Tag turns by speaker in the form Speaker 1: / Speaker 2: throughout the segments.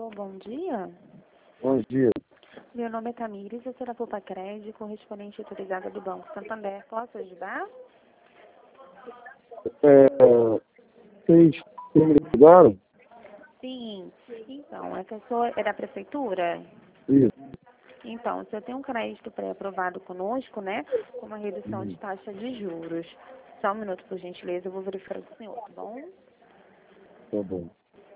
Speaker 1: Alô, bom dia.
Speaker 2: Bom dia.
Speaker 1: Meu nome é Tamires, eu sou da Poupa Crédito, correspondente autorizada do Banco Santander. Posso ajudar?
Speaker 2: Vocês me ligaram?
Speaker 1: Sim. Então, é que eu sou é da prefeitura?
Speaker 2: Isso.
Speaker 1: Então, você tem um crédito pré-aprovado conosco, né? Com uma redução de taxa de juros. Só um minuto, por gentileza, eu vou verificar com o senhor, tá bom?
Speaker 2: Tá bom.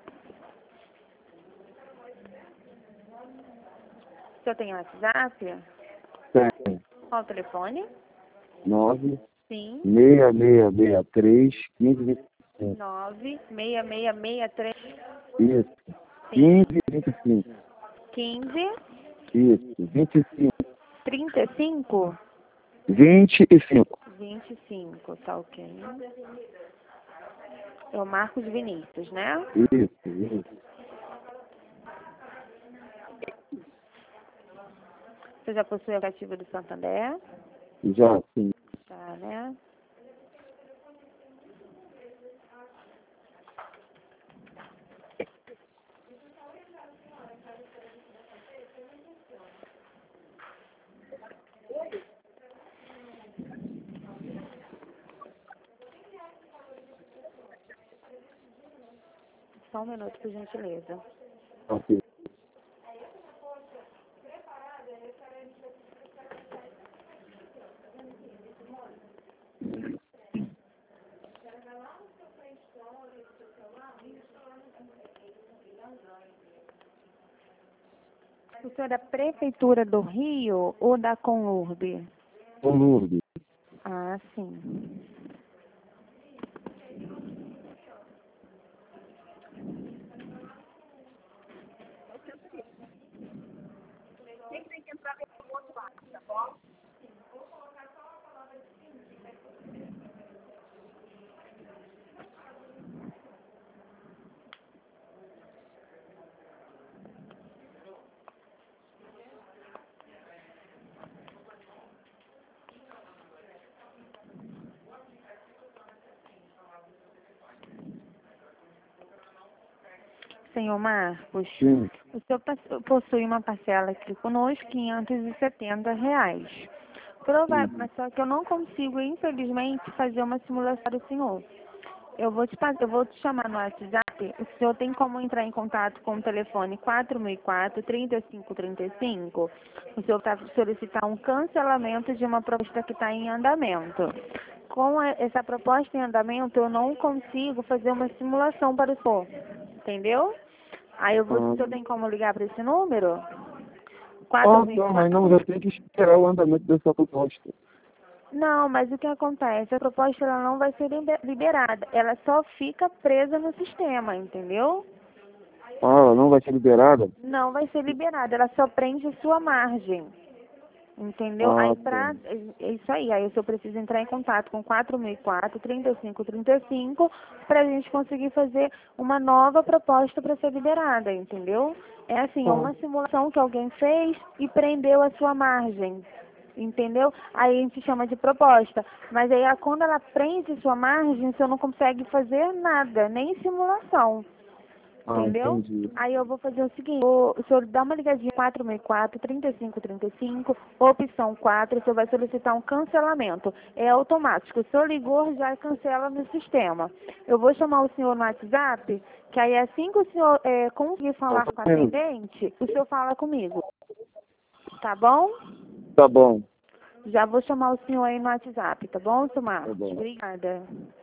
Speaker 1: O senhor tem WhatsApp?
Speaker 2: Tem.
Speaker 1: Qual o telefone?
Speaker 2: 9
Speaker 1: Sim.
Speaker 2: 6663 1525.
Speaker 1: 96663.
Speaker 2: Isso.
Speaker 1: Sim.
Speaker 2: 1525.
Speaker 1: 15
Speaker 2: Isso. 25.
Speaker 1: 35
Speaker 2: 25.
Speaker 1: 25, tá ok. É o Marcos Vinícius, né?
Speaker 2: Isso.
Speaker 1: Você já possui o aplicativo do Santander?
Speaker 2: Já, sim.
Speaker 1: Tá, né? Só um minuto, por gentileza.
Speaker 2: Ok.
Speaker 1: O senhor é da Prefeitura do Rio ou da Conurb?
Speaker 2: Ô, Lourdes.
Speaker 1: Ah, sim. Senhor Marcos,
Speaker 2: Sim.
Speaker 1: o senhor possui uma parcela aqui conosco, R$ 570. Mas só que eu não consigo, infelizmente, fazer uma simulação do senhor. Eu vou te chamar no WhatsApp. O senhor tem como entrar em contato com o telefone 4004-3535? O senhor está solicitar um cancelamento de uma proposta que está em andamento. Com essa proposta em andamento, eu não consigo fazer uma simulação para o senhor. Entendeu? Aí o senhor tem como ligar para esse número?
Speaker 2: Não, mas não, já tem que esperar o andamento dessa proposta.
Speaker 1: Não, mas o que acontece? A proposta ela não vai ser liberada. Ela só fica presa no sistema, entendeu?
Speaker 2: Ela não vai ser liberada?
Speaker 1: Não vai ser liberada. Ela só prende sua margem. Entendeu? Aí
Speaker 2: Tá.
Speaker 1: é isso aí. Aí o senhor precisa entrar em contato com 4004-3535 para a gente conseguir fazer uma nova proposta para ser liberada, entendeu? É assim, é uma simulação que alguém fez e prendeu a sua margem. Entendeu? Aí a gente chama de proposta. Mas aí quando ela prende sua margem, o senhor não consegue fazer nada, nem simulação. Entendeu?
Speaker 2: Entendi.
Speaker 1: Aí eu vou fazer o seguinte, o senhor dá uma ligadinha 464-3535, opção 4, o senhor vai solicitar um cancelamento. É automático. O senhor ligou, já cancela no sistema. Eu vou chamar o senhor no WhatsApp, que aí assim que o senhor conseguir falar com o atendente, o senhor fala comigo. Tá bom?
Speaker 2: Tá bom.
Speaker 1: Já vou chamar o senhor aí no WhatsApp, tá bom, senhor Marcos?
Speaker 2: Tá bom.
Speaker 1: Obrigada.